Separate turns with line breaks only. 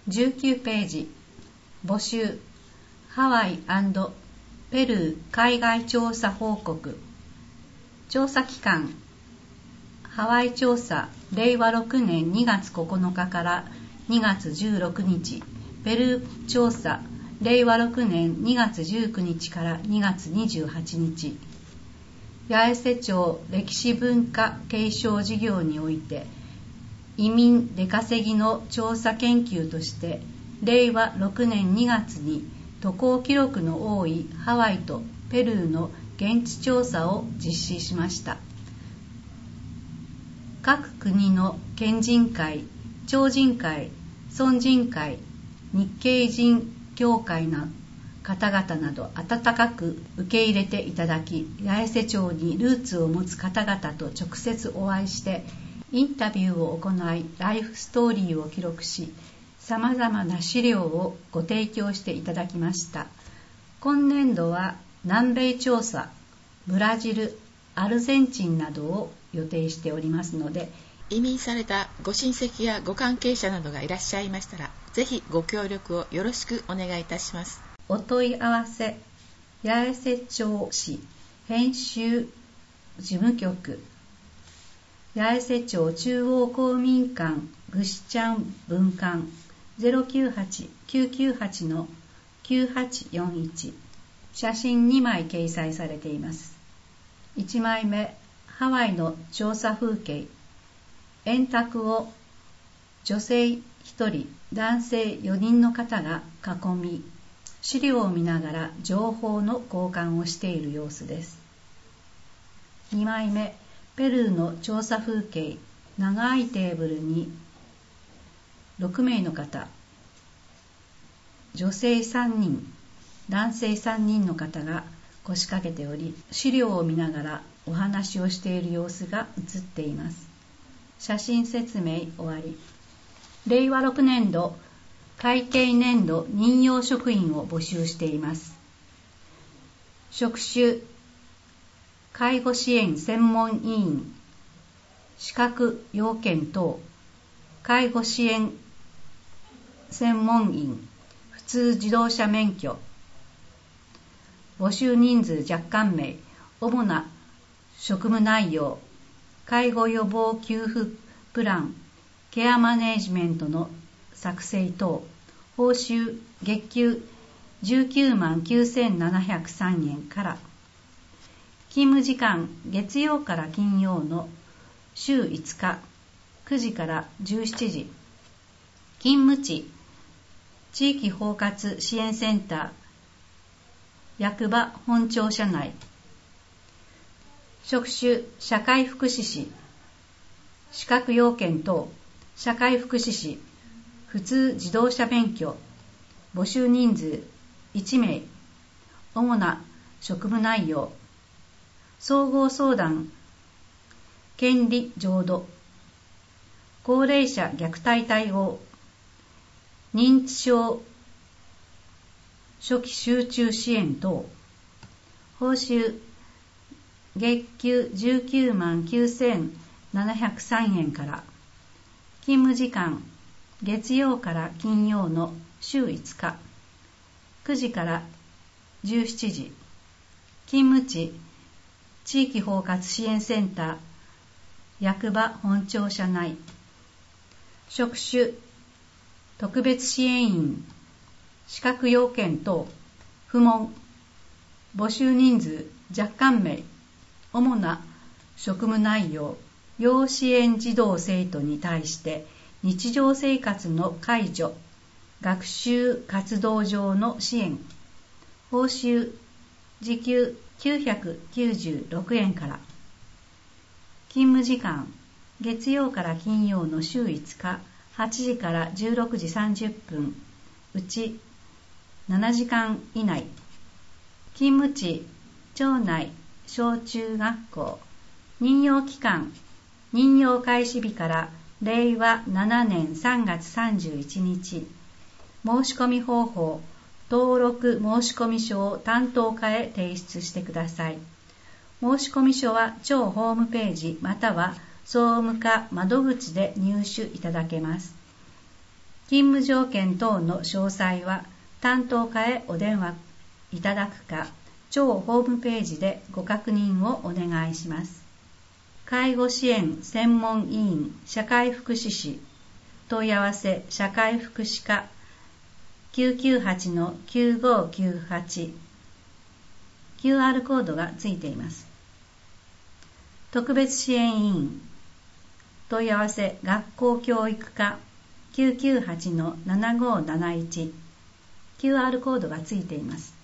19ページ募集ハワイ&ペルー海外調査報告調査期間ハワイ調査令和6年2月9日から2月16日ペルー調査令和6年2月19日から2月28日八重瀬町歴史文化継承事業において移民出稼ぎの調査研究として令和6年2月に渡航記録の多いハワイとペルーの現地調査を実施しました。各国の県人会、町人会、村人会、日系人協会の方々など温かく受け入れていただき、八重瀬町にルーツを持つ方々と直接お会いしてインタビューを行い、ライフストーリーを記録し、さまざまな資料をご提供していただきました。今年度は南米調査、ブラジル、アルゼンチンなどを予定しておりますので、
移民されたご親戚やご関係者などがいらっしゃいましたら、ぜひご協力をよろしくお願いいたします。
お問い合わせ、八重瀬町市編集事務局、八重瀬町中央公民館ぐしちゃん分館 098-998-9841 写真2枚掲載されています。1枚目、ハワイの調査風景。円卓を女性1人、男性4人の方が囲み、資料を見ながら情報の交換をしている様子です。2枚目、ペルーの調査風景。長いテーブルに6名の方、女性3人、男性3人の方が腰掛けており、資料を見ながらお話をしている様子が写っています。写真説明終わり。令和6年度会計年度任用職員を募集しています。職種、介護支援専門委員、資格要件等、介護支援専門員、普通自動車免許。募集人数若干名、主な職務内容、介護予防給付プラン、ケアマネジメントの作成等。報酬月給19万9703円から。勤務時間月曜から金曜の週5日9時から17時。勤務地地域包括支援センター役場本庁舎内。職種社会福祉士。資格要件等社会福祉士普通自動車免許。募集人数1名。主な職務内容、総合相談、権利浄土、高齢者虐待対応、認知症初期集中支援等。報酬月給19万9703円から。勤務時間月曜から金曜の週5日9時から17時。勤務地地域包括支援センター役場本庁舎内。職種特別支援員。資格要件等不問。募集人数若干名。主な職務内容、要支援児童生徒に対して日常生活の介助、学習活動上の支援。報酬時給996円から。勤務時間月曜から金曜の週5日8時から16時30分うち7時間以内。勤務地町内小中学校。任用期間任用開始日から令和7年3月31日。申し込み方法、登録申込書を担当課へ提出してください。申込書は町ホームページまたは総務課窓口で入手いただけます。 勤務条件等の詳細は担当課へお電話いただくか、庁ホームページでご確認をお願いします。介護支援専門委員社会福祉士、問い合わせ社会福祉課 998-9598 QR コードがついています。特別支援委員問い合わせ学校教育課 998-7571 QR コードがついています。